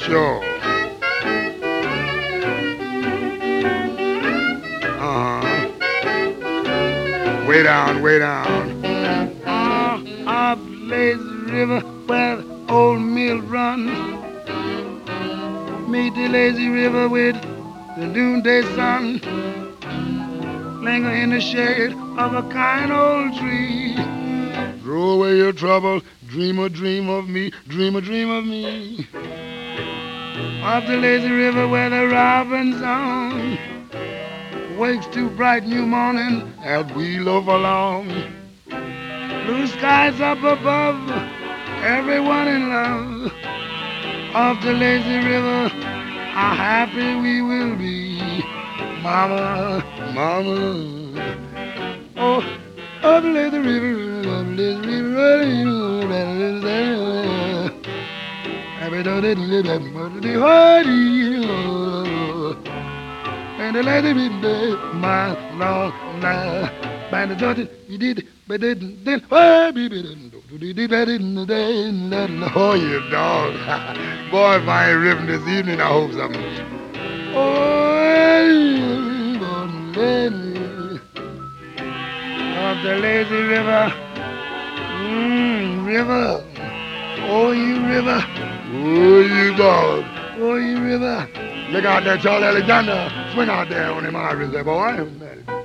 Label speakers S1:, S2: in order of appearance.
S1: Sure. Uh-huh. Way down, way down. Up lazy river where the old mill runs. Meet the lazy river with the noonday sun. Linger in the shade of a kind old tree. Throw away your trouble, dream a dream of me, dream a dream of me. Up the lazy river where the robin song wakes to bright new morning as we loaf along. Blue skies up above, everyone in love. Up the lazy river, how happy we will be. Mama, mama, oh, up the lazy river, up the lazy river, happy don't it live at the hardy, and the lazy river, my long night. By the daughter, you did, but then, oh, you dog. Boy, if I ain't ripping this evening, I hope something. Oh, of the lazy river, river, oh, you river, oh, you dog, oh, you river. Look out there, Charlie Alexander, swing out there on him Irish there, boy.